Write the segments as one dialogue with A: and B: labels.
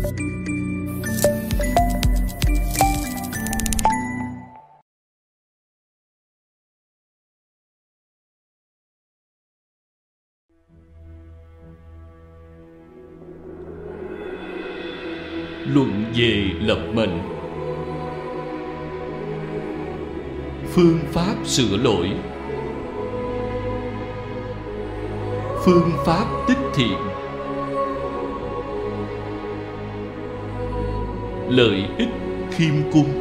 A: Luận về lập mệnh. Phương pháp sửa lỗi. Phương pháp tích thiện. Lợi ích khiêm cung.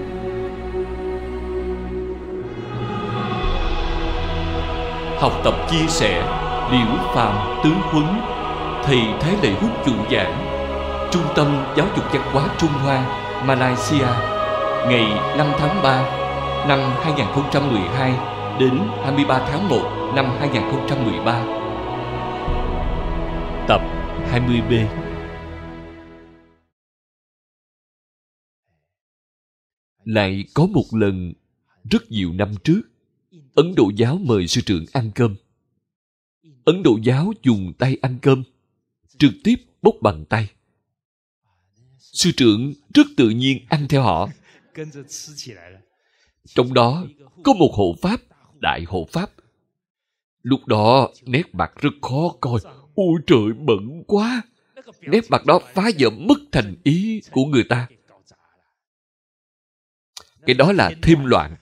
A: Học tập chia sẻ Liễu Phàm Tứ Huấn, thầy Thái Lệ Hút chủ giảng, Trung tâm Giáo dục Văn hóa Trung Hoa, Malaysia, ngày 5 tháng 3 năm 2012 đến 23 tháng 1 năm 2013. Tập 20B. Lại có một lần, rất nhiều năm trước, Ấn Độ giáo mời sư trưởng ăn cơm. Ấn Độ giáo dùng tay ăn cơm, trực tiếp bốc bằng tay. Sư trưởng rất tự nhiên ăn theo họ. Trong đó có một hộ pháp, đại hộ pháp. Lúc đó nét mặt rất khó coi. Ôi trời, bận quá. Nét mặt đó phá vỡ mất thành ý của người ta. Cái đó là thêm loạn.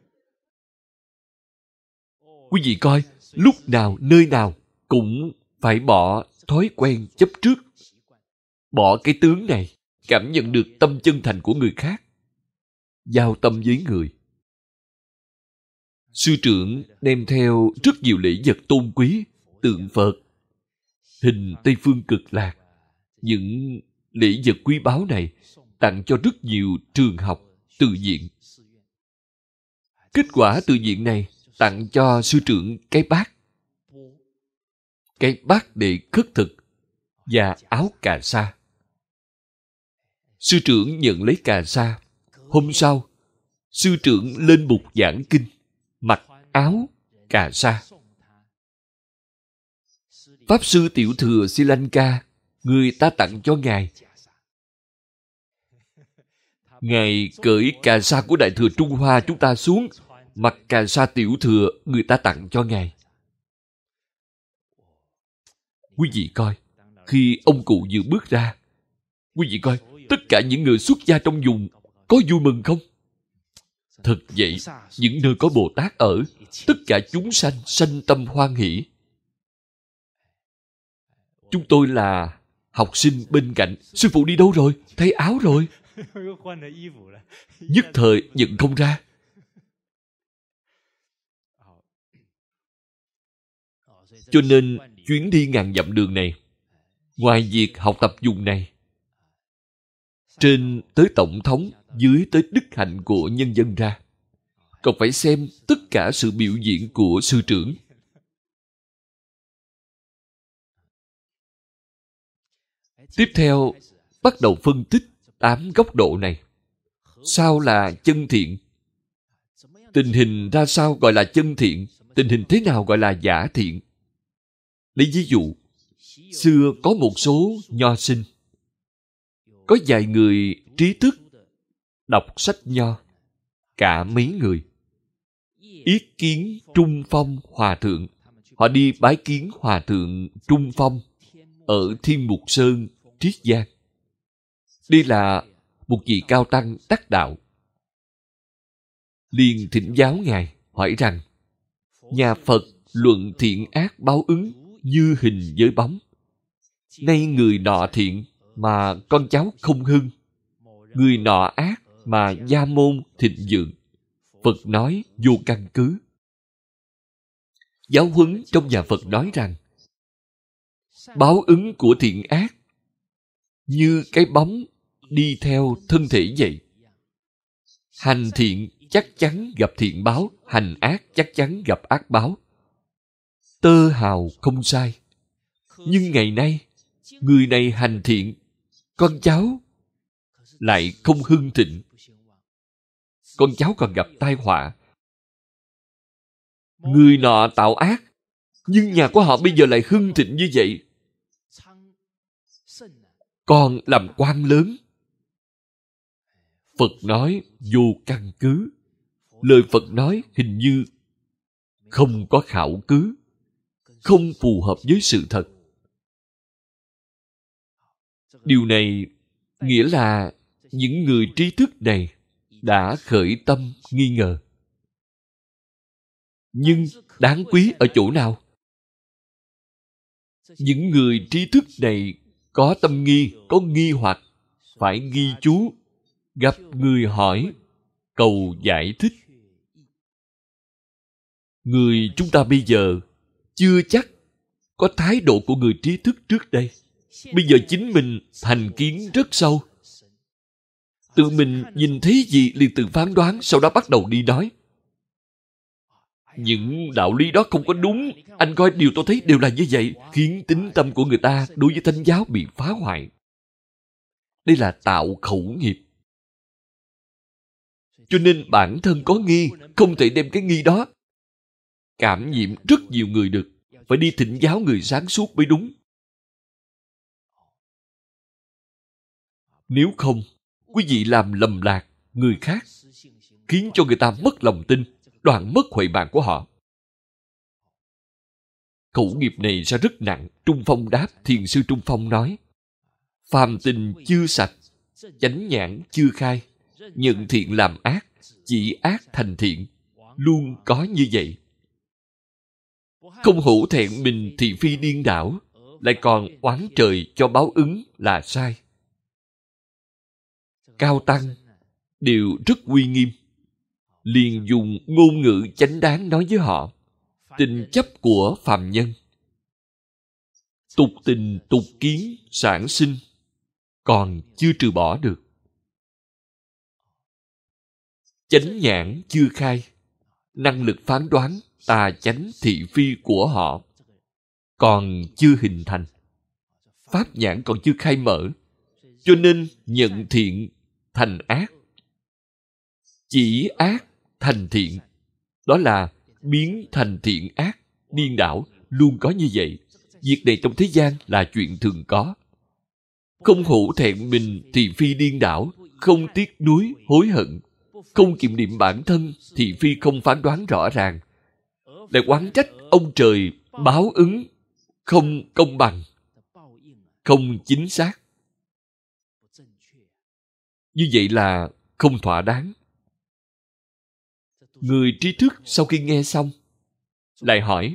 A: Quý vị coi, lúc nào nơi nào cũng phải bỏ thói quen chấp trước, bỏ cái tướng này, cảm nhận được tâm chân thành của người khác, giao tâm với người. Sư trưởng đem theo rất nhiều lễ vật tôn quý, tượng Phật, hình Tây Phương Cực Lạc. Những lễ vật quý báu này tặng cho rất nhiều trường học, từ viện. Kết quả từ viện này tặng cho sư trưởng cái bát để khất thực và áo cà sa. Sư trưởng nhận lấy cà sa. Hôm sau, sư trưởng lên bục giảng kinh, mặc áo cà sa. Pháp sư Tiểu Thừa Sri Lanka, người ta tặng cho ngài. Ngài cởi cà sa của Đại Thừa Trung Hoa chúng ta xuống, mặc cà sa Tiểu Thừa người ta tặng cho ngài. Quý vị coi, khi ông cụ vừa bước ra, quý vị coi, tất cả những người xuất gia trong vùng có vui mừng không? Thật vậy, những nơi có Bồ Tát ở, tất cả chúng sanh sanh tâm hoan hỷ. Chúng tôi là học sinh bên cạnh. Sư phụ đi đâu rồi? Thay áo rồi. Nhất thời nhận không ra. Cho nên chuyến đi ngàn dặm đường này, ngoài việc học tập vùng này, trên tới tổng thống, dưới tới đức hạnh của nhân dân ra, còn phải xem tất cả sự biểu diễn của sư trưởng. Tiếp theo, bắt đầu phân tích 8 góc độ này. Sao là chân thiện? Tình hình ra sao gọi là chân thiện? Tình hình thế nào gọi là giả thiện? Lấy ví dụ, xưa có một số nho sinh, có vài người trí thức, đọc sách nho, cả mấy người. Yết kiến Trung Phong Hòa Thượng. Họ đi bái kiến Hòa Thượng Trung Phong ở Thiên Mục Sơn, Triết Giang. Đây là một vị cao tăng đắc đạo. Liền thỉnh giáo ngài, hỏi rằng: nhà Phật luận thiện ác báo ứng như hình với bóng. Nay người nọ thiện mà con cháu không hưng, người nọ ác mà gia môn thịnh vượng. Phật nói vô căn cứ. Giáo huấn trong nhà Phật nói rằng báo ứng của thiện ác như cái bóng đi theo thân thể vậy. Hành thiện chắc chắn gặp thiện báo, hành ác chắc chắn gặp ác báo. Tơ hào không sai. Nhưng ngày nay, người này hành thiện, con cháu lại không hưng thịnh. Con cháu còn gặp tai họa. Người nọ tạo ác, nhưng nhà của họ bây giờ lại hưng thịnh như vậy. con làm quan lớn. Phật nói vô căn cứ. Lời Phật nói hình như không có khảo cứ, không phù hợp với sự thật. Điều này nghĩa là những người trí thức này đã khởi tâm nghi ngờ. Nhưng đáng quý ở chỗ nào? Những người trí thức này có tâm nghi, có nghi hoặc, phải ghi chú, gặp người hỏi, cầu giải thích. Người chúng ta bây giờ chưa chắc có thái độ của người trí thức trước đây. Bây giờ chính mình thành kiến rất sâu. Tự mình nhìn thấy gì liền tự phán đoán, sau đó bắt đầu đi nói. Những đạo lý đó không có đúng. Anh coi điều tôi thấy đều là như vậy, khiến tín tâm của người ta đối với thánh giáo bị phá hoại. Đây là tạo khẩu nghiệp. Cho nên bản thân có nghi, không thể đem cái nghi đó cảm nhiễm rất nhiều người được. Phải đi thỉnh giáo người sáng suốt mới đúng. Nếu không, quý vị làm lầm lạc người khác, khiến cho người ta mất lòng tin, đoạn mất huệ mạng của họ. Khẩu nghiệp này sẽ rất nặng. Trung Phong đáp, Thiền sư Trung Phong nói, phàm tình chưa sạch, chánh nhãn chưa khai, nhận thiện làm ác, chỉ ác thành thiện, luôn có như vậy. Không hổ thẹn mình thị phi điên đảo, lại còn oán trời cho báo ứng là sai. Cao tăng đều rất uy nghiêm, liền dùng ngôn ngữ chánh đáng nói với họ. Tình chấp của phàm nhân, tục tình tục kiến sản sinh, còn chưa trừ bỏ được. Chánh nhãn chưa khai, năng lực phán đoán tà chánh thị phi của họ còn chưa hình thành. Pháp nhãn còn chưa khai mở, cho nên nhận thiện thành ác, chỉ ác thành thiện. Đó là biến thành thiện ác, điên đảo, luôn có như vậy. Việc này trong thế gian là chuyện thường có. Không hổ thẹn mình thị phi điên đảo, không tiếc nuối hối hận, không kiểm điểm bản thân, thị phi không phán đoán rõ ràng, lại oán trách ông trời báo ứng không công bằng, không chính xác. Như vậy là không thỏa đáng. Người trí thức sau khi nghe xong lại hỏi,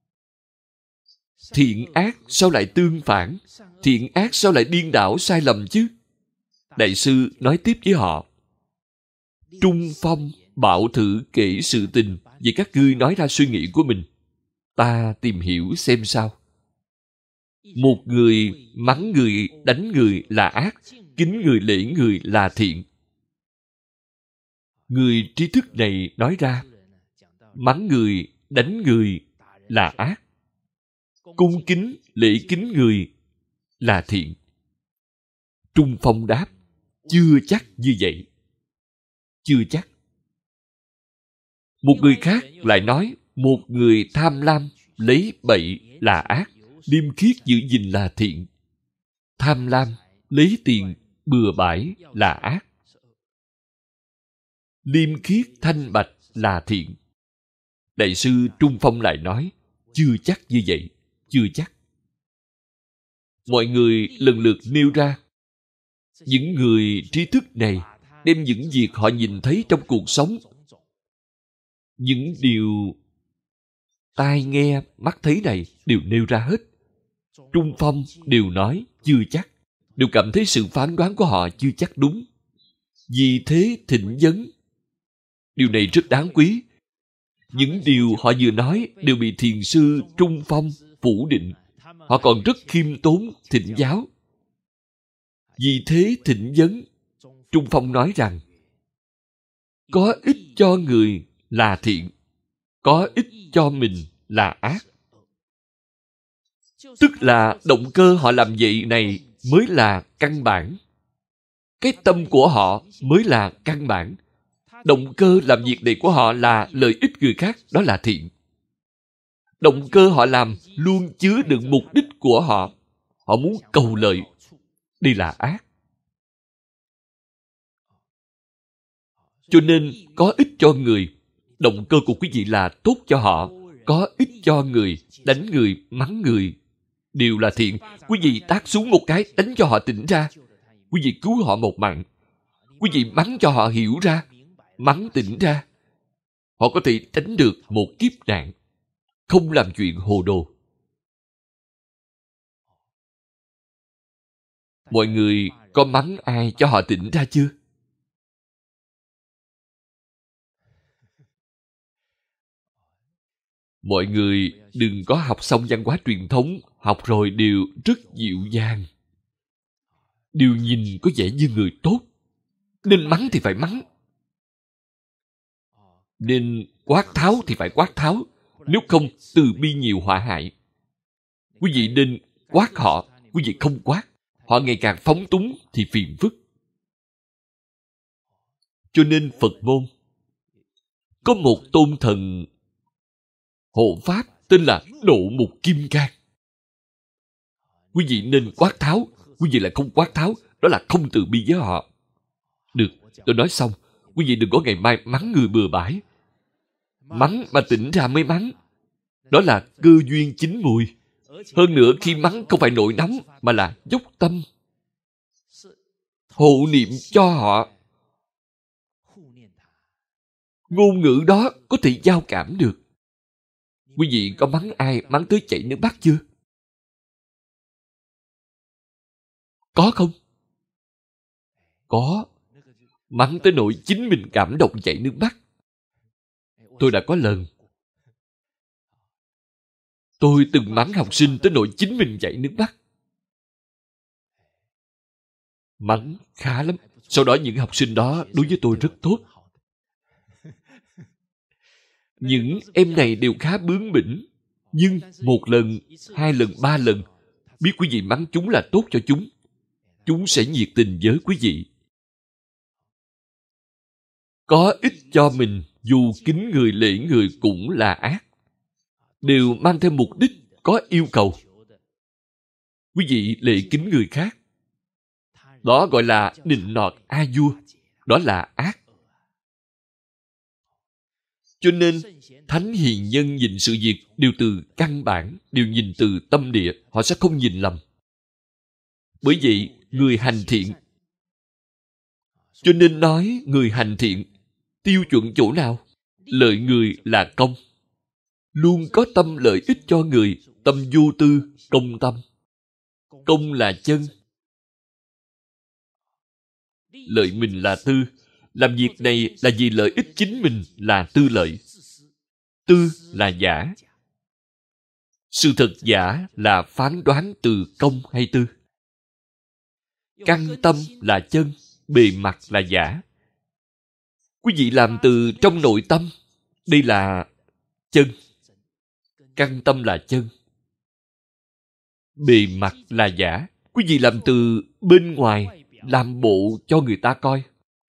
A: thiện ác sao lại tương phản? Thiện ác sao lại điên đảo sai lầm chứ? Đại sư nói tiếp với họ, Trung Phong bảo thử kể sự tình về các ngươi nói ra suy nghĩ của mình. Ta tìm hiểu xem sao. Một người mắng người, đánh người là ác, kính người lễ người là thiện. Người trí thức này nói ra, mắng người, đánh người là ác, cung kính, lễ kính người là thiện. Trung Phong đáp, chưa chắc như vậy. Chưa chắc. Một người khác lại nói, một người tham lam, lấy bậy là ác, liêm khiết giữ gìn là thiện. Tham lam, lấy tiền, bừa bãi là ác. Liêm khiết thanh bạch là thiện. Đại sư Trung Phong lại nói, chưa chắc như vậy, chưa chắc. Mọi người lần lượt nêu ra. Những người trí thức này đem những việc họ nhìn thấy trong cuộc sống, những điều tai nghe, mắt thấy này đều nêu ra hết. Trung Phong đều nói chưa chắc, đều cảm thấy sự phán đoán của họ chưa chắc đúng. Vì thế thỉnh vấn. Điều này rất đáng quý. Những điều họ vừa nói đều bị thiền sư Trung Phong phủ định. Họ còn rất khiêm tốn thỉnh giáo. Vì thế thỉnh vấn. Trung Phong nói rằng, có ích cho người là thiện, có ích cho mình là ác. Tức là động cơ họ làm vậy này mới là căn bản. Cái tâm của họ mới là căn bản. Động cơ làm việc này của họ là lợi ích người khác, đó là thiện. Động cơ họ làm luôn chứa đựng mục đích của họ. Họ muốn cầu lợi. Đây là ác. Cho nên có ích cho người, động cơ của quý vị là tốt cho họ. Có ích cho người, đánh người, mắng người đều là thiện. Quý vị tát xuống một cái, đánh cho họ tỉnh ra. Quý vị cứu họ một mạng. Quý vị mắng cho họ hiểu ra, mắng tỉnh ra. Họ có thể tránh được một kiếp nạn, không làm chuyện hồ đồ. Mọi người có mắng ai cho họ tỉnh ra chưa? Mọi người đừng có học xong văn hóa truyền thống, học rồi đều rất dịu dàng. Đều nhìn có vẻ như người tốt. Nên mắng thì phải mắng. Nên quát tháo thì phải quát tháo. Nếu không, từ bi nhiều họa hại. Quý vị nên quát họ. Quý vị không quát, họ ngày càng phóng túng thì phiền phức. Cho nên Phật môn có một tôn thần hộ pháp tên là Độ Mục Kim Cang. Quý vị nên quát tháo. Quý vị lại không quát tháo, đó là không từ bi với họ. Được, tôi nói xong. Quý vị đừng có ngày mai mắng người bừa bãi. Mắng mà tỉnh ra mới mắng, đó là cơ duyên chín mùi. Hơn nữa khi mắng không phải nổi nóng, mà là dốc tâm, hộ niệm cho họ. Ngôn ngữ đó có thể giao cảm được. Quý vị có mắng ai mắng tới chảy nước mắt chưa? Có không? Có. Mắng tới nỗi chính mình cảm động chảy nước mắt. Tôi đã có lần. Tôi từng mắng học sinh tới nỗi chính mình chảy nước mắt. Mắng khá lắm. Sau đó những học sinh đó đối với tôi rất tốt. Những em này đều khá bướng bỉnh. Nhưng một lần, hai lần, ba lần, biết quý vị mắng chúng là tốt cho chúng. Chúng sẽ nhiệt tình với quý vị. Có ích cho mình, dù kính người lễ người cũng là ác. Đều mang theo mục đích, có yêu cầu. Quý vị lễ kính người khác, đó gọi là nịnh nọt a vua. Đó là ác. Cho nên, thánh hiền nhân nhìn sự việc đều từ căn bản, đều nhìn từ tâm địa. Họ sẽ không nhìn lầm. Bởi vậy, người hành thiện. Cho nên nói người hành thiện, tiêu chuẩn chỗ nào? Lợi người là công. Luôn có tâm lợi ích cho người, tâm vô tư, công tâm. Công là chân. Lợi mình là tư. Làm việc này là vì lợi ích chính mình, là tư lợi. Tư là giả. Sự thật giả là phán đoán từ công hay tư. Căn tâm là chân, bề mặt là giả. Quý vị làm từ trong nội tâm, đây là chân. Căn tâm là chân. Bề mặt là giả. Quý vị làm từ bên ngoài, làm bộ cho người ta coi.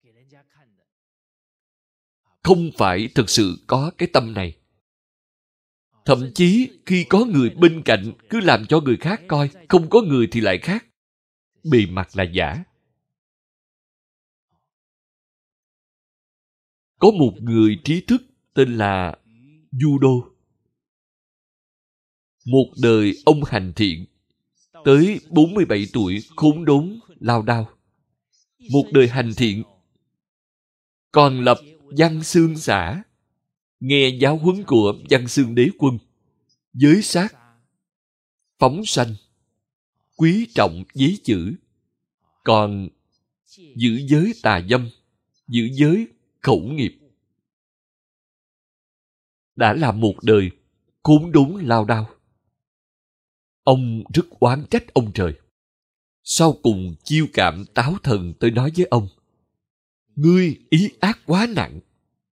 A: Không phải thực sự có cái tâm này. Thậm chí khi có người bên cạnh cứ làm cho người khác coi, không có người thì lại khác. Bề mặt là giả. Có một người trí thức tên là Du Đô. Một đời ông hành thiện, tới 47 tuổi khốn đốn, lao đao. Một đời hành thiện, còn lập Văn Xương xã, nghe giáo huấn của Văn Xương đế quân, giới sát, phóng sanh, quý trọng giấy chữ, còn giữ giới tà dâm, giữ giới khẩu nghiệp. Đã là một đời khốn đốn lao đao. Ông rất oán trách ông trời. Sau cùng chiêu cảm táo thần tới nói với ông: ngươi ý ác quá nặng.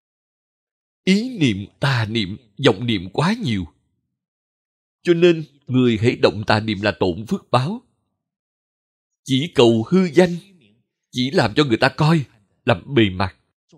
A: Ý niệm tà niệm, vọng niệm quá nhiều. Cho nên người hãy động tà niệm là tổn phước báo. Chỉ cầu hư danh, chỉ làm cho người ta coi, làm bề mặt.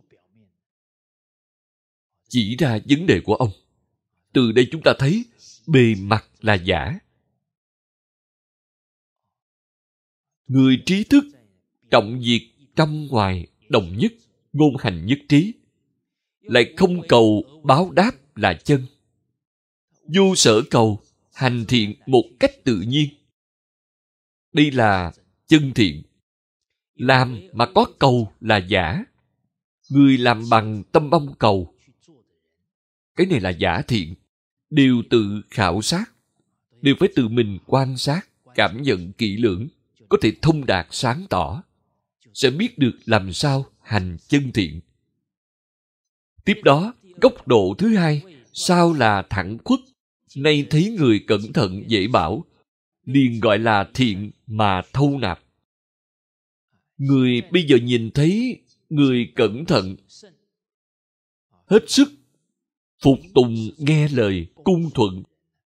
A: Chỉ ra vấn đề của ông. Từ đây chúng ta thấy bề mặt là giả. Người trí thức trọng việc trong ngoài đồng nhất, ngôn hành nhất trí, lại không cầu báo đáp là chân. Vô sở cầu, hành thiện một cách tự nhiên. Đây là chân thiện. Làm mà có cầu là giả. Người làm bằng tâm mong cầu, cái này là giả thiện. Đều tự khảo sát, đều phải tự mình quan sát, cảm nhận kỹ lưỡng, có thể thông đạt sáng tỏ, sẽ biết được làm sao hành chân thiện. Tiếp đó, góc độ thứ hai, sao là thẳng khuất, nay thấy người cẩn thận dễ bảo, liền gọi là thiện mà thâu nạp. Người bây giờ nhìn thấy người cẩn thận, hết sức phục tùng nghe lời, cung thuận,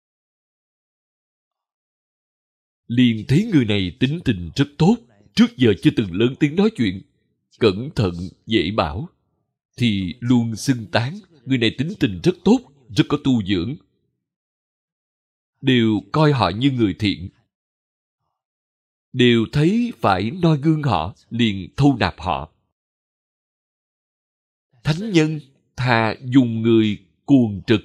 A: liền thấy người này tính tình rất tốt, trước giờ chưa từng lớn tiếng nói chuyện, cẩn thận dễ bảo, thì luôn xưng tán người này tính tình rất tốt, rất có tu dưỡng, đều coi họ như người thiện, đều thấy phải noi gương họ, liền thâu nạp họ. Thánh nhân thà dùng người cuồng trực.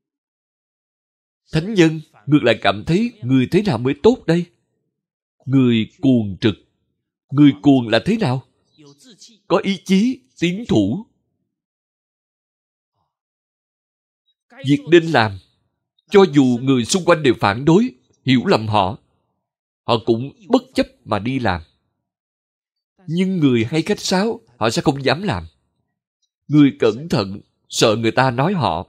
A: Thánh nhân ngược lại cảm thấy người thế nào mới tốt đây? Người cuồng trực. Người cuồng là thế nào? Có ý chí, tiến thủ. Việc nên làm, cho dù người xung quanh đều phản đối, hiểu lầm họ, họ cũng bất chấp mà đi làm. Nhưng người hay khách sáo, họ sẽ không dám làm. Người cẩn thận, sợ người ta nói họ,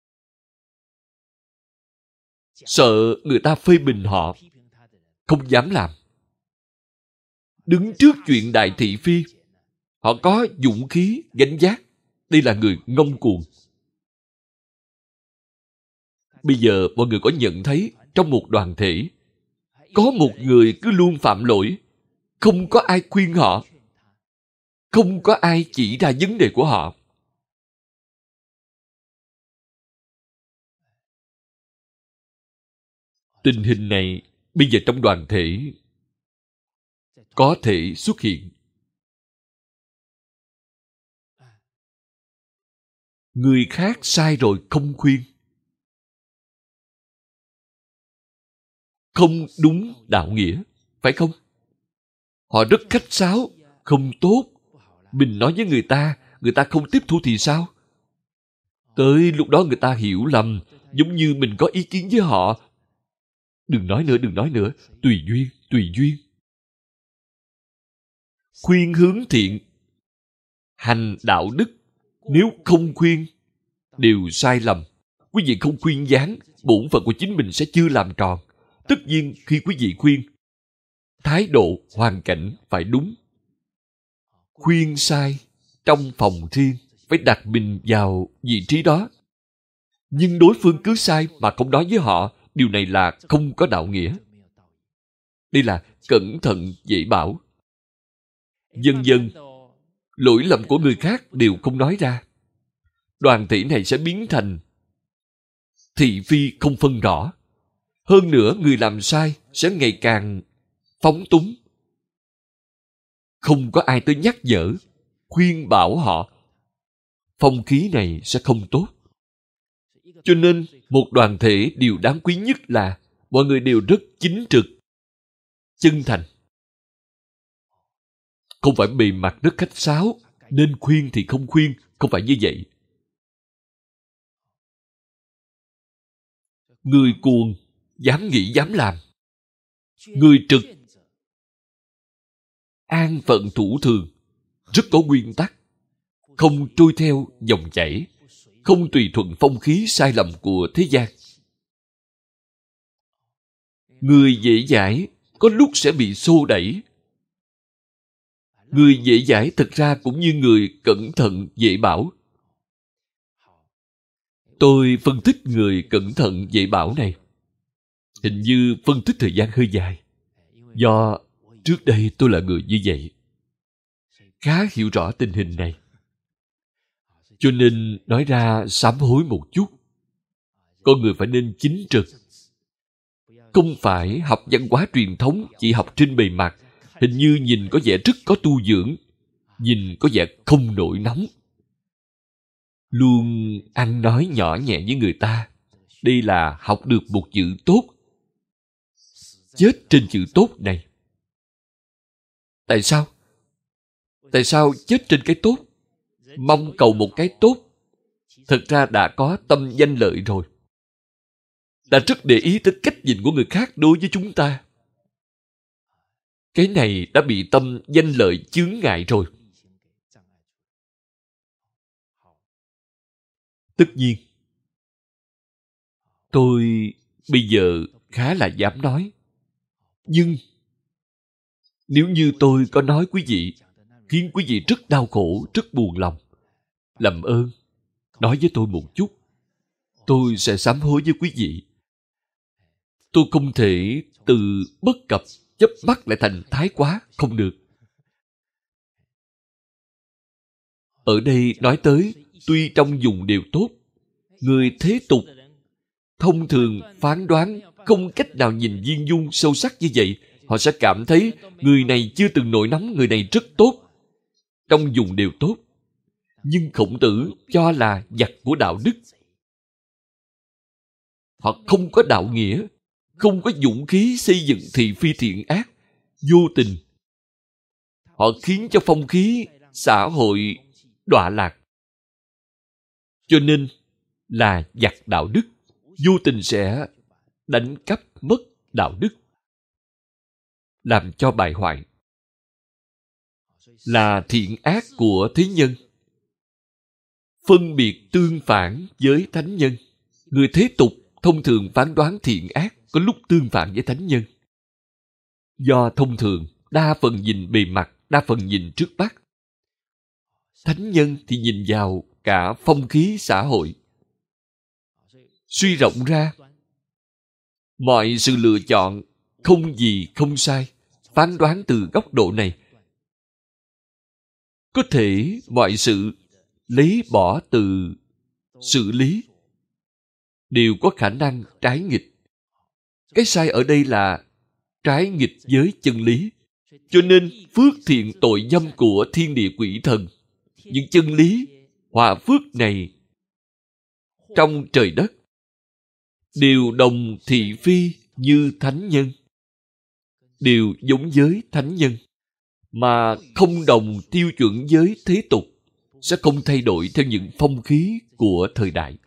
A: sợ người ta phê bình họ, không dám làm. Đứng trước chuyện đại thị phi, họ có dũng khí gánh vác. Đây là người ngông cuồng. Bây giờ mọi người có nhận thấy trong một đoàn thể có một người cứ luôn phạm lỗi, không có ai khuyên họ, không có ai chỉ ra vấn đề của họ. Tình hình này bây giờ trong đoàn thể có thể xuất hiện. Người khác sai rồi không khuyên, không đúng đạo nghĩa, phải không? Họ rất khách sáo, không tốt. Mình nói với người ta không tiếp thu thì sao? Tới lúc đó người ta hiểu lầm, giống như mình có ý kiến với họ. Đừng nói nữa, tùy duyên. Khuyên hướng thiện, hành đạo đức, nếu không khuyên, đều sai lầm. Quý vị không khuyên gián, bổn phận của chính mình sẽ chưa làm tròn. Tất nhiên khi quý vị khuyên, thái độ, hoàn cảnh phải đúng. Khuyên sai, trong phòng riêng, phải đặt mình vào vị trí đó. Nhưng đối phương cứ sai mà không nói với họ, điều này là không có đạo nghĩa. Đây là cẩn thận dễ bảo. Dần dần, lỗi lầm của người khác đều không nói ra. Đoàn thể này sẽ biến thành thị phi không phân rõ. Hơn nữa, người làm sai sẽ ngày càng phóng túng. Không có ai tới nhắc nhở, khuyên bảo họ. Phong khí này sẽ không tốt. Cho nên, một đoàn thể điều đáng quý nhất là mọi người đều rất chính trực, chân thành. Không phải bề mặt rất khách sáo, nên khuyên thì không khuyên, không phải như vậy. Người cuồng, dám nghĩ dám làm. Người trực, an phận thủ thường, rất có nguyên tắc, không trôi theo dòng chảy, không tùy thuận phong khí sai lầm của thế gian. Người dễ dãi, có lúc sẽ bị xô đẩy. Người dễ dãi thực ra cũng như người cẩn thận dễ bảo. Tôi phân tích người cẩn thận dễ bảo này. Hình như phân tích thời gian hơi dài. Do trước đây tôi là người như vậy, khá hiểu rõ tình hình này. Cho nên nói ra sám hối một chút. Con người phải nên chính trực. Không phải học văn hóa truyền thống, chỉ học trên bề mặt, hình như nhìn có vẻ rất có tu dưỡng, nhìn có vẻ không nổi nóng. Luôn ăn nói nhỏ nhẹ với người ta. Đây là học được một chữ tốt. Chết trên chữ tốt này. Tại sao? Tại sao chết trên cái tốt? Mong cầu một cái tốt, thật ra đã có tâm danh lợi rồi. Đã rất để ý tới cách nhìn của người khác đối với chúng ta. Cái này đã bị tâm danh lợi chướng ngại rồi. Tất nhiên, tôi bây giờ khá là dám nói. Nhưng nếu như tôi có nói quý vị, khiến quý vị rất đau khổ, rất buồn lòng, làm ơn, nói với tôi một chút. Tôi sẽ sám hối với quý vị. Tôi không thể từ bất cập chớp mắt lại thành thái quá, không được. Ở đây nói tới, tuy trong dùng đều tốt, người thế tục thông thường phán đoán không cách nào nhìn viên dung sâu sắc như vậy. Họ sẽ cảm thấy người này chưa từng nổi nóng, người này rất tốt. Trong dùng đều tốt. Nhưng Khổng Tử cho là giặc của đạo đức. Họ không có đạo nghĩa, không có dũng khí xây dựng thị phi thiện ác, vô tình. Họ khiến cho phong khí xã hội đọa lạc. Cho nên là giặc đạo đức, vô tình sẽ đánh cắp mất đạo đức, làm cho bại hoại. Là thiện ác của thế nhân, phân biệt tương phản với thánh nhân. Người thế tục thông thường phán đoán thiện ác, có lúc tương phản với thánh nhân. Do thông thường, đa phần nhìn bề mặt, đa phần nhìn trước mắt. Thánh nhân thì nhìn vào cả phong khí xã hội. Suy rộng ra, mọi sự lựa chọn không gì không sai. Phán đoán từ góc độ này, có thể mọi sự lấy bỏ từ xử lý đều có khả năng trái nghịch. Cái sai ở đây là trái nghịch với chân lý. Cho nên phước thiện tội dâm của thiên địa quỷ thần, những chân lý hòa phước này trong trời đất đều đồng thị phi như thánh nhân, đều giống với thánh nhân, mà không đồng tiêu chuẩn với thế tục, sẽ không thay đổi theo những phong khí của thời đại.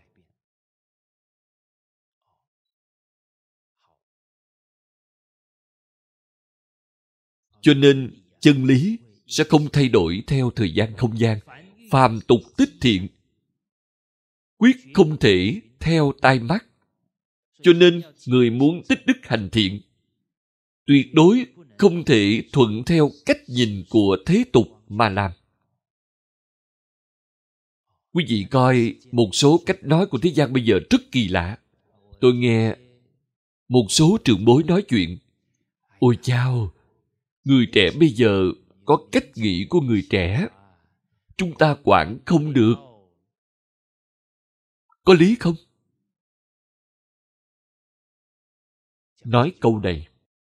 A: Cho nên chân lý sẽ không thay đổi theo thời gian không gian. Phàm tục tích thiện quyết không thể theo tai mắt. Cho nên người muốn tích đức hành thiện, tuyệt đối không thể thuận theo cách nhìn của thế tục mà làm. Quý vị coi một số cách nói của thế gian bây giờ rất kỳ lạ. Tôi nghe một số trưởng bối nói chuyện. Ôi chao, người trẻ bây giờ có cách nghĩ của người trẻ, chúng ta quản không được. Có lý không? Nói câu này,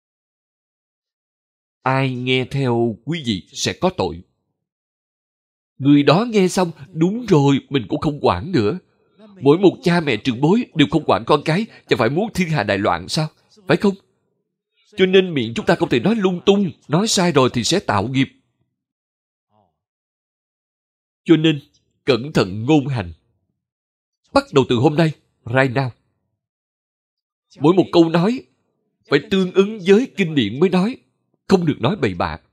A: ai nghe theo quý vị sẽ có tội. Người đó nghe xong, đúng rồi, mình cũng không quản nữa. Mỗi một cha mẹ trưởng bối đều không quản con cái, chẳng phải muốn thiên hạ đại loạn sao? Phải không? Cho nên miệng chúng ta không thể nói lung tung, nói sai rồi thì sẽ tạo nghiệp. Cho nên, cẩn thận ngôn hành. Bắt đầu từ hôm nay, right now. Mỗi một câu nói phải tương ứng với kinh điển mới nói, không được nói bậy bạ.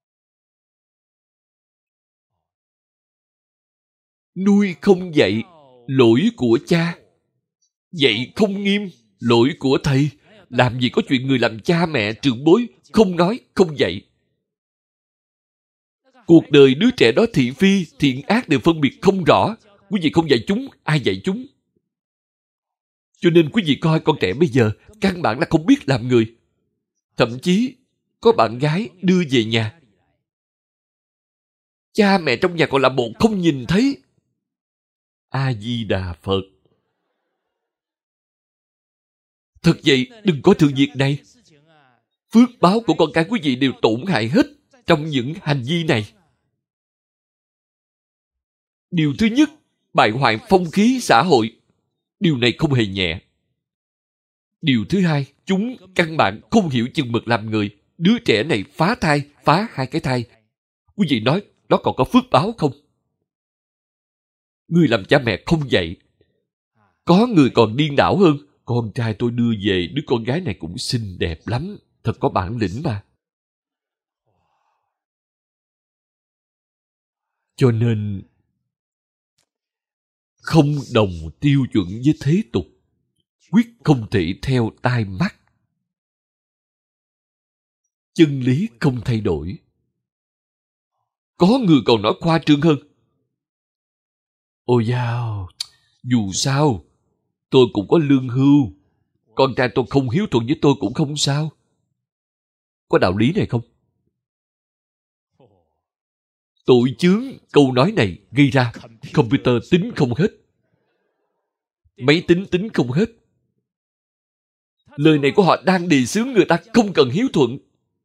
A: Nuôi không dạy, lỗi của cha. Dạy không nghiêm, lỗi của thầy. Làm gì có chuyện người làm cha mẹ trưởng bối không nói, không dạy. Cuộc đời đứa trẻ đó thị phi, thiện ác đều phân biệt không rõ. Quý vị không dạy chúng, ai dạy chúng? Cho nên quý vị coi con trẻ bây giờ căn bản là không biết làm người. Thậm chí có bạn gái đưa về nhà, cha mẹ trong nhà còn làm bộ không nhìn thấy. A-di-đà Phật. Thật vậy, đừng có thường việc này. Phước báo của con cái quý vị đều tổn hại hết trong những hành vi này. Điều thứ nhất, bại hoại phong khí xã hội. Điều này không hề nhẹ. Điều thứ hai, chúng căn bản không hiểu chừng mực làm người. Đứa trẻ này phá thai, phá 2 cái thai. Quý vị nói, nó còn có phước báo không? Người làm cha mẹ không dạy. Có người còn điên đảo hơn. Con trai tôi đưa về, đứa con gái này cũng xinh đẹp lắm. Thật có bản lĩnh mà. Cho nên, không đồng tiêu chuẩn với thế tục. Quyết không thể theo tai mắt. Chân lý không thay đổi. Có người còn nói khoa trương hơn. Ôi dao, dù sao, tôi cũng có lương hưu. Con trai tôi không hiếu thuận với tôi cũng không sao. Có đạo lý này không? Tội chướng câu nói này gây ra. Computer tính không hết. Máy tính tính không hết. Lời này của họ đang đề xướng người ta không cần hiếu thuận.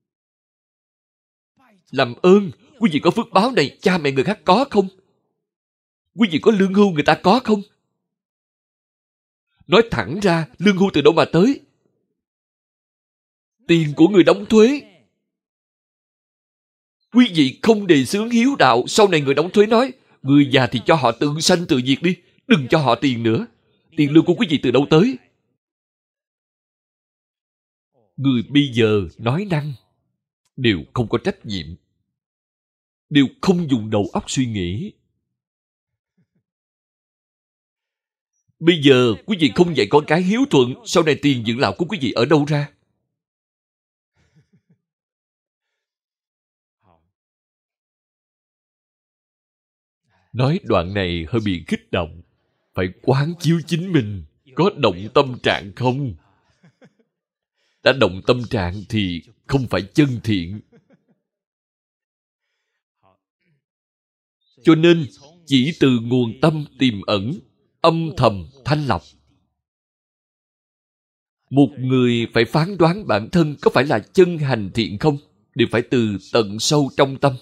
A: Làm ơn, quý vị có phước báo này, cha mẹ người khác có không? Quý vị có lương hưu người ta có không? Nói thẳng ra, lương hưu từ đâu mà tới? Tiền của người đóng thuế. Quý vị không đề xướng hiếu đạo, sau này người đóng thuế nói, người già thì cho họ tự sanh tự diệt đi, đừng cho họ tiền nữa. Tiền lương của quý vị từ đâu tới? Người bây giờ nói năng đều không có trách nhiệm, đều không dùng đầu óc suy nghĩ. Bây giờ quý vị không dạy con cái hiếu thuận, sau này tiền dưỡng lão của quý vị ở đâu ra? Nói đoạn này hơi bị kích động. Phải quán chiếu chính mình, có động tâm trạng không? Đã động tâm trạng thì không phải chân thiện. Cho nên, chỉ từ nguồn tâm tiềm ẩn, âm thầm thanh lọc. Một người phải phán đoán bản thân có phải là chân hành thiện không, đều phải từ tận sâu trong tâm.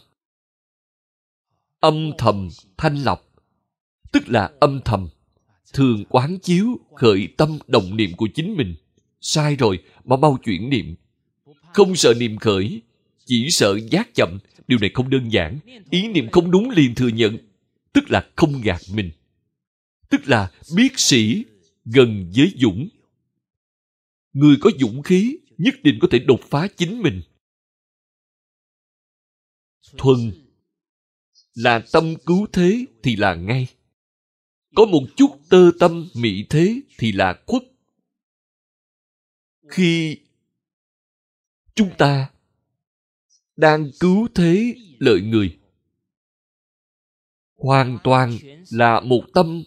A: Âm thầm thanh lọc, tức là âm thầm, thường quán chiếu, khởi tâm động niệm của chính mình. Sai rồi, mau chuyển niệm. Không sợ niệm khởi, chỉ sợ giác chậm. Điều này không đơn giản. Ý niệm không đúng liền thừa nhận, tức là không gạt mình. Tức là biết sĩ gần với dũng. Người có dũng khí nhất định có thể đột phá chính mình. Thuần là tâm cứu thế thì là ngay. Có một chút tơ tâm mỹ thế thì là khuất. Khi chúng ta đang cứu thế lợi người, hoàn toàn là một tâm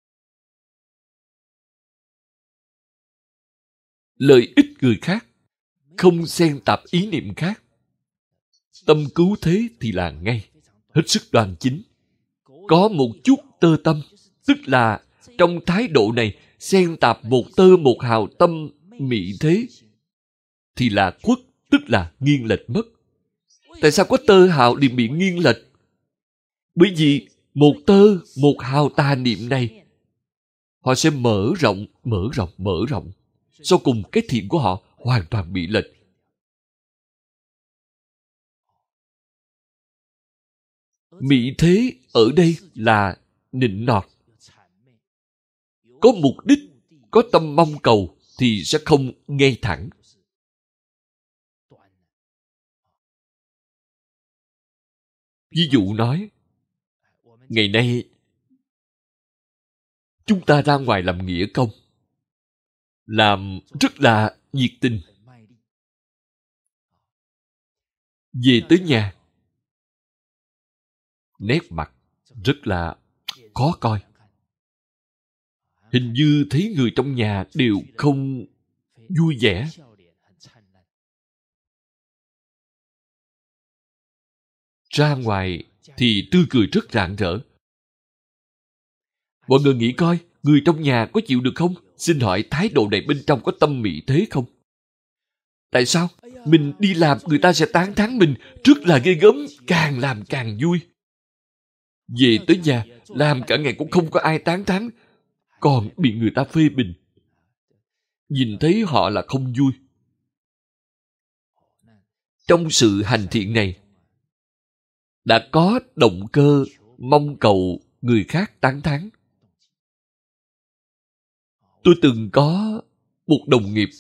A: lợi ích người khác, không xen tạp ý niệm khác. Tâm cứu thế thì là ngay, hết sức đoan chính. Có một chút tơ tâm, tức là trong thái độ này xen tạp một tơ một hào tâm mỹ thế, thì là khuất, tức là nghiêng lệch mất. Tại sao có tơ hào liền bị nghiêng lệch? Bởi vì một tơ một hào tà niệm này, họ sẽ mở rộng. Sau cùng cái thiện của họ hoàn toàn bị lệch. Mỹ thế ở đây là nịnh nọt. Có mục đích, có tâm mong cầu thì sẽ không ngay thẳng. Ví dụ nói, ngày nay chúng ta ra ngoài làm nghĩa công, làm rất là nhiệt tình. Về tới nhà, nét mặt rất là khó coi. Hình như thấy người trong nhà đều không vui vẻ. Ra ngoài thì tươi cười rất rạng rỡ. Mọi người nghĩ coi, người trong nhà có chịu được không? Xin hỏi thái độ này bên trong có tâm mỹ thế không? Tại sao? Mình đi làm người ta sẽ tán thán mình, rất là ghê gớm, càng làm càng vui. Về tới nhà, làm cả ngày cũng không có ai tán thán, còn bị người ta phê bình. Nhìn thấy họ là không vui. Trong sự hành thiện này, đã có động cơ mong cầu người khác tán thán. Tôi từng có một đồng nghiệp.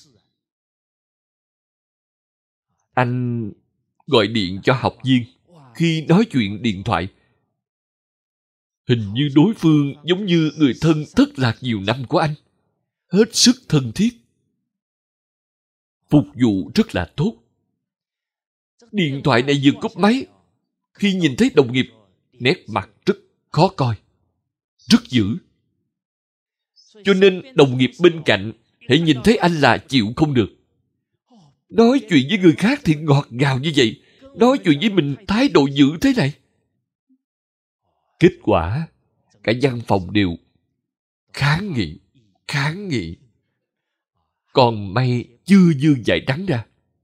A: Anh gọi điện cho học viên. Khi nói chuyện điện thoại, hình như đối phương giống như người thân thất lạc nhiều năm của anh. Hết sức thân thiết. Phục vụ rất là tốt. Điện thoại này vừa cúp máy, khi nhìn thấy đồng nghiệp, nét mặt rất khó coi, rất dữ. Cho nên đồng nghiệp bên cạnh hãy nhìn thấy anh là chịu không được. Nói chuyện với người khác thì ngọt ngào như vậy, nói chuyện với mình thái độ dữ thế này. Kết quả, cả văn phòng đều kháng nghị. Còn may chưa dương giải đắng ra.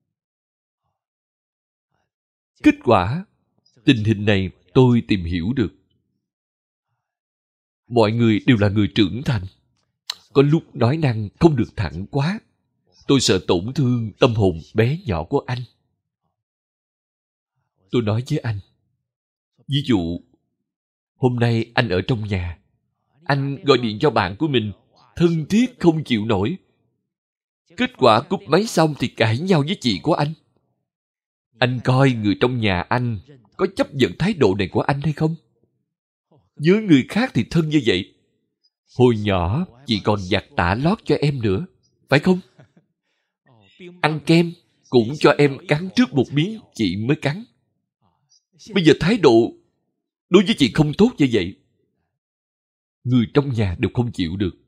A: Kết quả, tình hình này tôi tìm hiểu được. Mọi người đều là người trưởng thành. Có lúc nói năng không được thẳng quá. Tôi sợ tổn thương tâm hồn bé nhỏ của anh. Tôi nói với anh, ví dụ, hôm nay anh ở trong nhà, anh gọi điện cho bạn của mình, thân thiết không chịu nổi. Kết quả cúp máy xong thì cãi nhau với chị của anh. Anh coi người trong nhà anh có chấp nhận thái độ này của anh hay không? Với người khác thì thân như vậy. Hồi nhỏ chị còn giặt tả lót cho em nữa, phải không? Ăn kem cũng cho em cắn trước một miếng chị mới cắn. Bây giờ thái độ đối với chị không tốt như vậy. Người trong nhà đều không chịu được.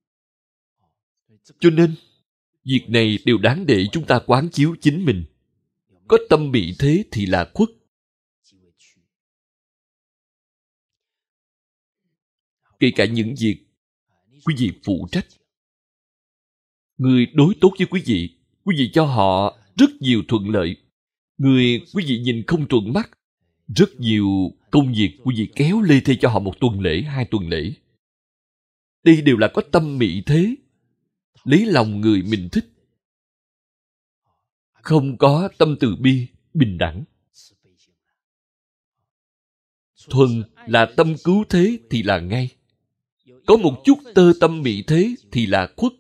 A: Cho nên việc này đều đáng để chúng ta quán chiếu chính mình. Có tâm bị thế thì là khuất. Kể cả những việc quý vị phụ trách, người đối tốt với quý vị cho họ rất nhiều thuận lợi. Người quý vị nhìn không thuận mắt, rất nhiều công việc quý vị kéo lê thê cho họ 1 tuần lễ, 2 tuần lễ. Đây đều là có tâm mị thế, lấy lòng người mình thích. Không có tâm từ bi, bình đẳng. Thuần là tâm cứu thế thì là ngay. Có một chút tơ tâm mị thế thì là khuất.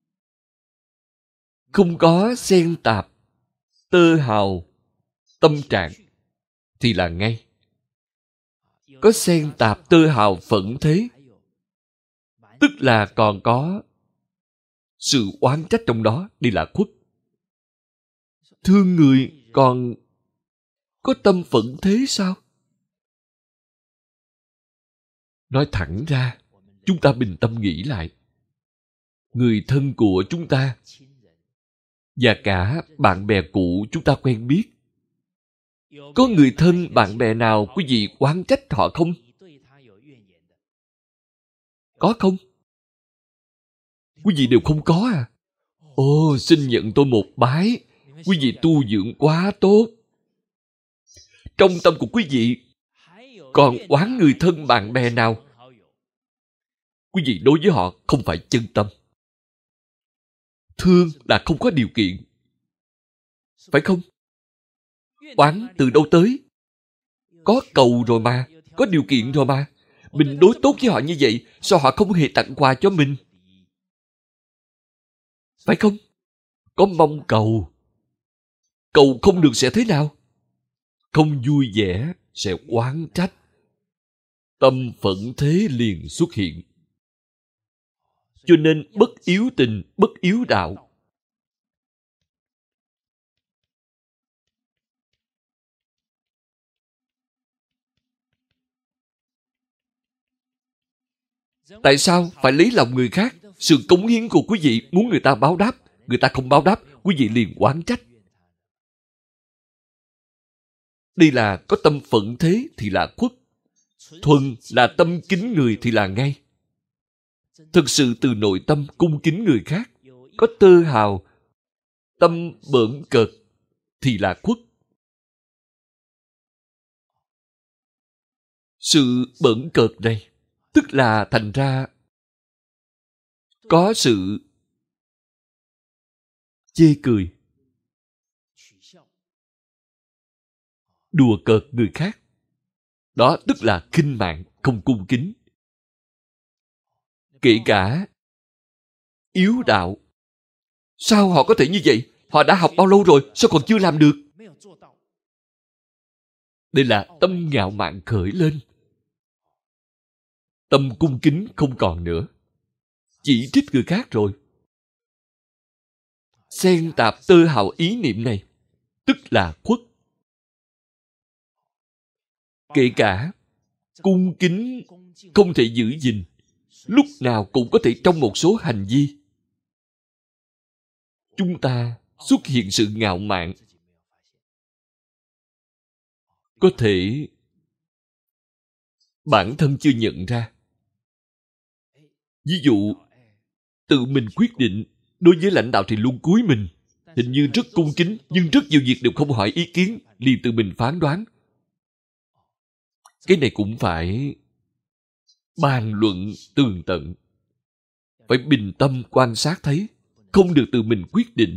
A: Không có xen tạp, tơ hào, tâm trạng thì là ngay. Có xen tạp tơ hào phẫn thế, tức là còn có sự oán trách trong đó, đây là khuất. Thương người còn có tâm phẫn thế sao? Nói thẳng ra, chúng ta bình tâm nghĩ lại. Người thân của chúng ta và cả bạn bè cũ chúng ta quen biết, có người thân bạn bè nào quý vị oán trách họ không? Có không? Quý vị đều không có à? Ồ, xin nhận tôi một bái. Quý vị tu dưỡng quá tốt. Trong tâm của quý vị còn oán người thân bạn bè nào? Quý vị đối với họ không phải chân tâm. Thương là không có điều kiện, phải không? Oán từ đâu tới? Có cầu rồi mà, có điều kiện rồi mà. Mình đối tốt với họ như vậy, sao họ không hề tặng quà cho mình? Phải không? Có mong cầu. Cầu không được sẽ thế nào? Không vui vẻ sẽ oán trách. Tâm phẫn thế liền xuất hiện. Cho nên bất yếu tình, bất yếu đạo. Tại sao phải lấy lòng người khác? Sự cống hiến của quý vị muốn người ta báo đáp. Người ta không báo đáp, quý vị liền oán trách. Đây là có tâm phẫn thế thì là khuất. Thuần là tâm kính người thì là ngay. Thực sự từ nội tâm cung kính người khác, có tơ hào, tâm bỡn cợt, thì là khuất. Sự bỡn cợt này, tức là thành ra có sự chê cười, đùa cợt người khác. Đó tức là khinh mạn, không cung kính. Kể cả yếu đạo. Sao họ có thể như vậy? Họ đã học bao lâu rồi, sao còn chưa làm được? Đây là tâm ngạo mạn khởi lên. Tâm cung kính không còn nữa. Chỉ trích người khác rồi. Xen tạp tơ hào ý niệm này, tức là khuất. Kể cả cung kính không thể giữ gìn, lúc nào cũng có thể trong một số hành vi chúng ta xuất hiện sự ngạo mạn. Có thể bản thân chưa nhận ra. Ví dụ, tự mình quyết định, đối với lãnh đạo thì luôn cúi mình, hình như rất cung kính, nhưng rất nhiều việc đều không hỏi ý kiến, liền tự mình phán đoán. Cái này cũng phải bàn luận tường tận. Phải bình tâm quan sát thấy, không được tự mình quyết định.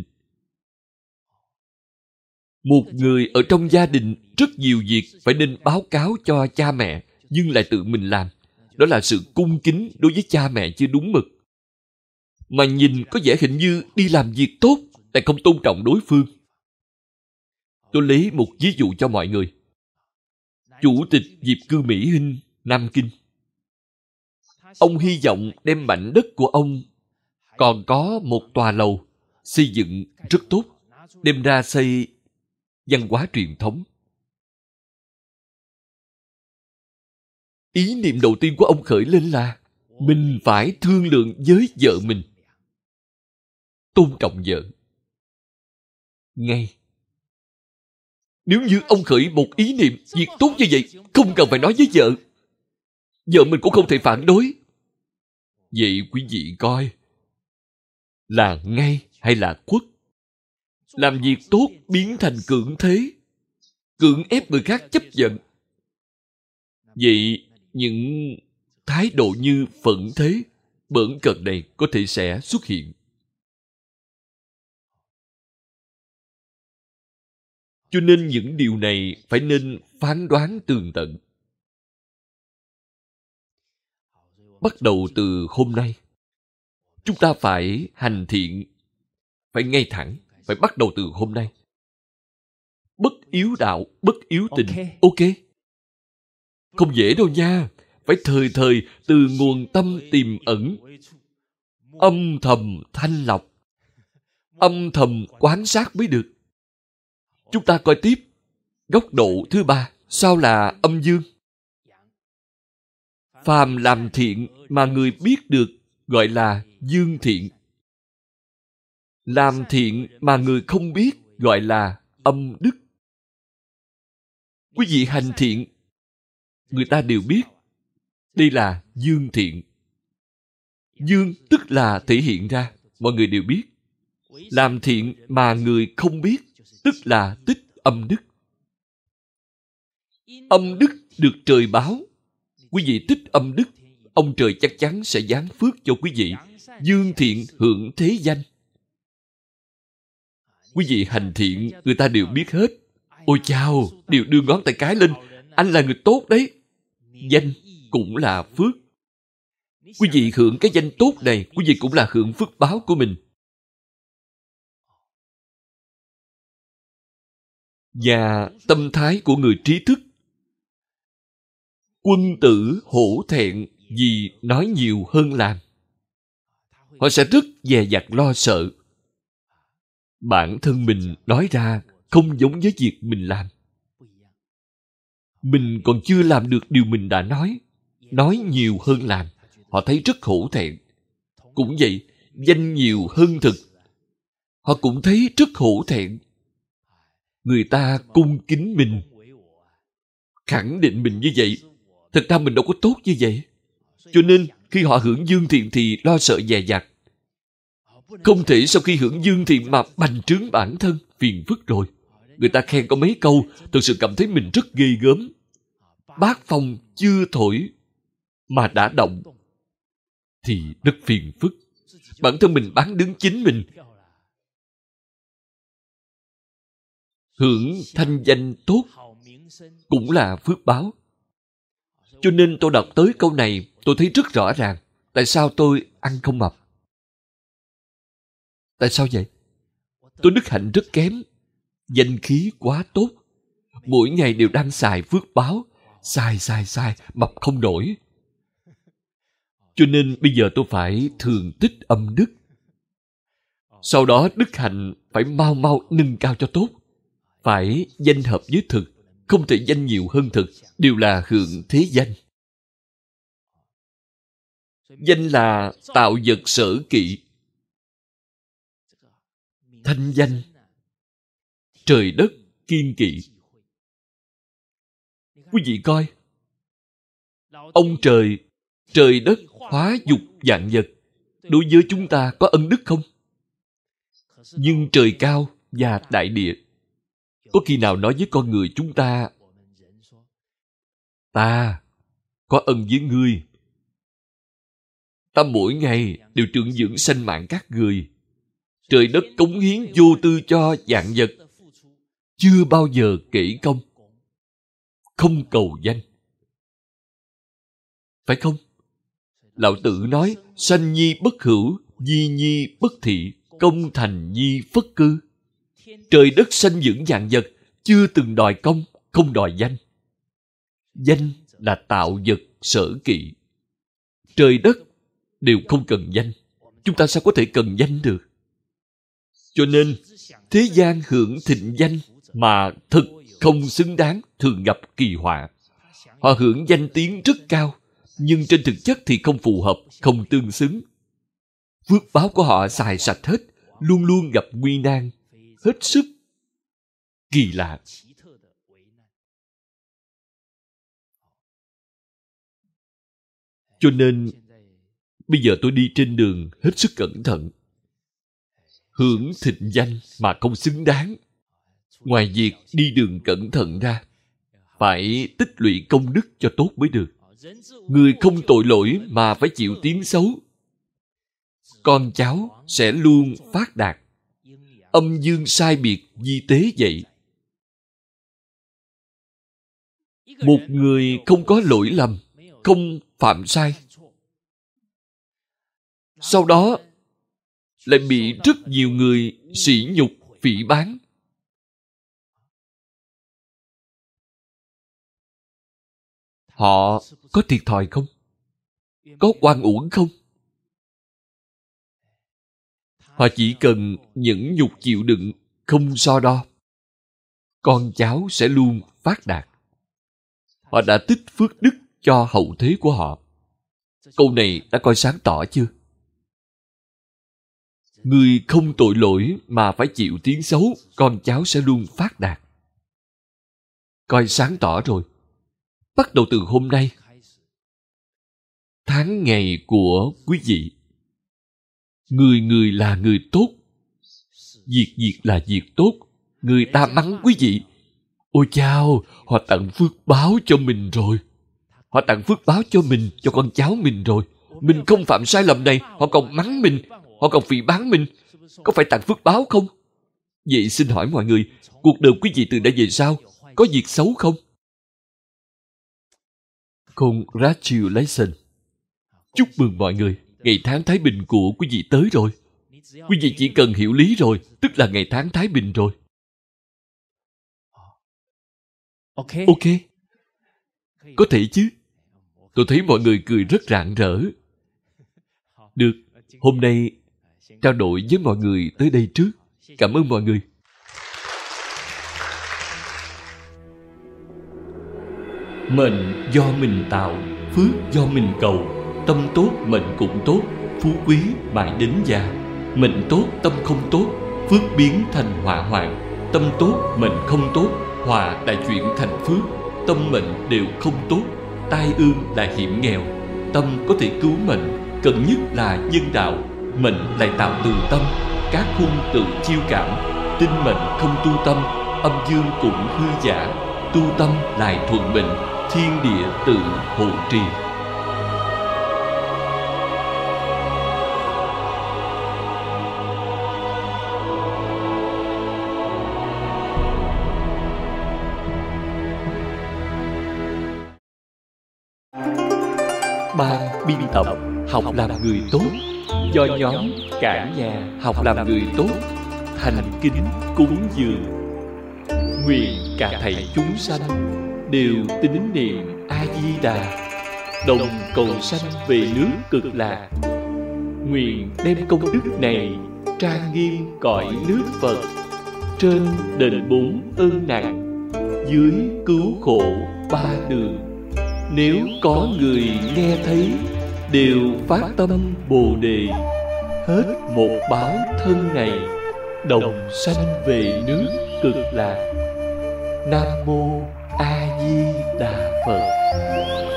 A: Một người ở trong gia đình rất nhiều việc phải nên báo cáo cho cha mẹ, nhưng lại tự mình làm. Đó là sự cung kính đối với cha mẹ chưa đúng mực. Mà nhìn có vẻ hình như đi làm việc tốt, lại không tôn trọng đối phương. Tôi lấy một ví dụ cho mọi người. Chủ tịch Diệp Cư Mỹ Hinh, Nam Kinh. Ông hy vọng đem mảnh đất của ông còn có một tòa lầu xây dựng rất tốt, đem ra xây văn hóa truyền thống. Ý niệm đầu tiên của ông khởi lên là mình phải thương lượng với vợ mình, tôn trọng vợ. Ngay. Nếu như ông khởi một ý niệm việc tốt như vậy, không cần phải nói với vợ. Vợ mình cũng không thể phản đối. Vậy quý vị coi, là ngay hay là khuất? Làm việc tốt biến thành cưỡng thế, cưỡng ép người khác chấp nhận. Vậy những thái độ như phẫn thế, bỡn cợt này có thể sẽ xuất hiện. Cho nên những điều này phải nên phán đoán tường tận. Bắt đầu từ hôm nay, chúng ta phải hành thiện, phải ngay thẳng, phải bắt đầu từ hôm nay. Bất yếu đạo, bất yếu tình. Ok. Không dễ đâu nha. Phải thời thời từ nguồn tâm tiềm ẩn, âm thầm thanh lọc, âm thầm quan sát mới được. Chúng ta coi tiếp. Góc độ thứ ba, sao là âm dương? Phàm làm thiện mà người biết được gọi là dương thiện. Làm thiện mà người không biết gọi là âm đức. Quý vị hành thiện, người ta đều biết đây là dương thiện. Dương tức là thể hiện ra, mọi người đều biết. Làm thiện mà người không biết tức là tích âm đức. Âm đức được trời báo. Quý vị tích âm đức, ông trời chắc chắn sẽ giáng phước cho quý vị. Dương thiện hưởng thế danh. Quý vị hành thiện, người ta đều biết hết. Ôi chao, đều đưa ngón tay cái lên. Anh là người tốt đấy. Danh cũng là phước. Quý vị hưởng cái danh tốt này, quý vị cũng là hưởng phước báo của mình. Và tâm thái của người trí thức. Quân tử hổ thẹn vì nói nhiều hơn làm. Họ sẽ rất dè dặt lo sợ. Bản thân mình nói ra không giống với việc mình làm. Mình còn chưa làm được điều mình đã nói nhiều hơn làm. Họ thấy rất hổ thẹn. Cũng vậy, danh nhiều hơn thực. Họ cũng thấy rất hổ thẹn. Người ta cung kính mình, khẳng định mình như vậy. Thật ra mình đâu có tốt như vậy. Cho nên khi họ hưởng dương thiện thì lo sợ dè dặt. Không thể sau khi hưởng dương thiện mà bành trướng bản thân, phiền phức rồi. Người ta khen có mấy câu, thực sự cảm thấy mình rất ghê gớm. Bát phong chưa thổi mà đã động thì rất phiền phức. Bản thân mình bán đứng chính mình. Hưởng thanh danh tốt cũng là phước báo. Cho nên tôi đọc tới câu này, tôi thấy rất rõ ràng. Tại sao tôi ăn không mập? Tại sao vậy? Tôi đức hạnh rất kém, danh khí quá tốt, mỗi ngày đều đang xài phước báo, xài, mập không nổi. Cho nên bây giờ tôi phải thường tích âm đức. Sau đó đức hạnh phải mau nâng cao cho tốt. Phải danh hợp với thực, không thể danh nhiều hơn thực, đều là hưởng thế danh. Danh là tạo vật sở kỵ. Thanh danh, trời đất kiêng kỵ. Quý vị coi, ông trời đất hóa dục vạn vật, đối với chúng ta có ân đức không? Nhưng trời cao và đại địa, có khi nào nói với con người chúng ta, ta có ân với ngươi, ta mỗi ngày đều trưởng dưỡng sanh mạng các người, trời đất cống hiến vô tư cho vạn vật, chưa bao giờ kể công, không cầu danh. Phải không? Lão Tử nói, sanh nhi bất hữu, di nhi bất thị, công thành nhi phất cư. Trời đất sanh dưỡng vạn vật, chưa từng đòi công, không đòi danh. Danh là tạo vật sở kỵ. Trời đất đều không cần danh. Chúng ta sao có thể cần danh được? Cho nên, thế gian hưởng thịnh danh mà thực không xứng đáng, thường gặp kỳ họa. Họ hưởng danh tiếng rất cao, nhưng trên thực chất thì không phù hợp, không tương xứng. Phước báo của họ xài sạch hết, luôn luôn gặp nguy nan, hết sức kỳ lạ. Cho nên, bây giờ tôi đi trên đường hết sức cẩn thận. Hưởng thịnh danh mà không xứng đáng. Ngoài việc đi đường cẩn thận ra, phải tích lũy công đức cho tốt mới được. Người không tội lỗi mà phải chịu tiếng xấu, con cháu sẽ luôn phát đạt. Âm dương sai biệt di tế vậy. Một người không có lỗi lầm, không phạm sai, sau đó lại bị rất nhiều người sỉ nhục, phỉ báng. Họ có thiệt thòi không? Có oan uổng không? Họ chỉ cần nhẫn nhục chịu đựng, không so đo. Con cháu sẽ luôn phát đạt. Họ đã tích phước đức cho hậu thế của họ. Câu này đã coi sáng tỏ chưa? Người không tội lỗi mà phải chịu tiếng xấu, con cháu sẽ luôn phát đạt. Coi sáng tỏ rồi. Bắt đầu từ hôm nay, tháng ngày của quý vị, người người là người tốt, việc việc là việc tốt. Người ta mắng quý vị, ôi chao, họ tặng phước báo cho mình rồi. Họ tặng phước báo cho mình, cho con cháu mình rồi. Mình không phạm sai lầm này, họ còn mắng mình, họ còn phỉ báng mình. Có phải tặng phước báo không? Vậy xin hỏi mọi người, cuộc đời quý vị từ đây về sau, có việc xấu không? Congratulations. Chúc mừng mọi người, ngày tháng thái bình của quý vị tới rồi. Quý vị chỉ cần hiểu lý rồi, tức là ngày tháng thái bình rồi. Ok. Có thể chứ. Tôi thấy mọi người cười rất rạng rỡ. Được, hôm nay trao đổi với mọi người tới đây trước. Cảm ơn mọi người. Mệnh do mình tạo, phước do mình cầu. Tâm tốt, mệnh cũng tốt, phú quý mãi đến già. Mệnh tốt, tâm không tốt, phước biến thành họa hoạn. Tâm tốt, mệnh không tốt, họa lại chuyển thành phước. Tâm mệnh đều không tốt, tai ương là hiểm nghèo. Tâm có thể cứu mệnh, cần nhất là nhân đạo. Mệnh lại tạo từ tâm, các hung tự chiêu cảm. Tinh mệnh không tu tâm, âm dương cũng hư giả, tu tâm lại thuận bình, thiên địa tự hộ trì. Ban biên tập học làm người tốt do nhóm Cả Nhà Học Làm Người Tốt thành kính cúng dường. Nguyện cả thảy chúng sanh đều tín niệm A Di Đà, đồng cầu sanh về nước Cực Lạc. Nguyện đem công đức này trang nghiêm cõi nước Phật, trên đền bốn ơn nặng, dưới cứu khổ ba đường. Nếu có người nghe thấy, đều phát tâm Bồ Đề, hết một báo thân này, đồng sanh về nước Cực Lạc. Nam Mô A Di Đà Phật.